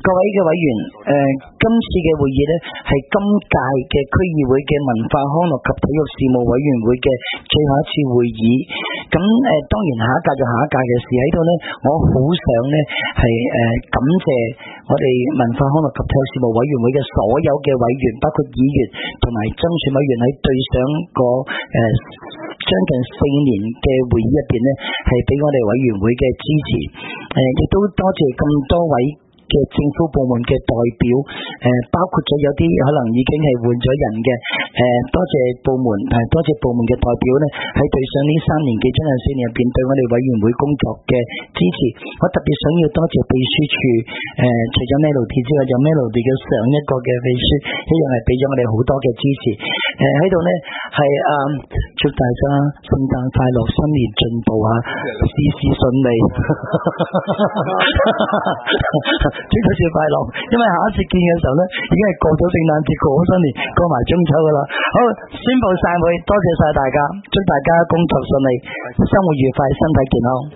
各位嘅委員，今次嘅會議呢係今屆嘅區議會嘅文化康樂及體育事務委員會嘅最後一次會議。咁當然下一屆就下一屆嘅事喺度呢，我好想呢係感謝我哋文化康樂及體育事務委員會嘅所有嘅委員，包括議員同埋爭選委員喺對上個將近4年嘅會議入邊呢，係俾我哋委員會嘅支持。亦都多謝咁多位嘅政府部門嘅代表，包括咗有啲可能已經係換咗人嘅，多謝部門，多謝部門嘅代表呢，喺對上呢3年幾將近4年入邊對我哋委員會工作嘅支持。我特別想要多謝秘書處，除咗 Melody 之外，有 Melody 嘅上一個嘅秘書，一樣係俾咗我哋好多嘅支持。喺度呢係祝大家聖誕快樂，新年進步啊，事事順利。祝大家快樂，因為下一次見嘅時候呢，已經係過咗聖誕節，過咗新年，過埋中秋噶啦。好，宣布散會，多謝晒大家，祝大家工作順利，生活愉快，身體健康。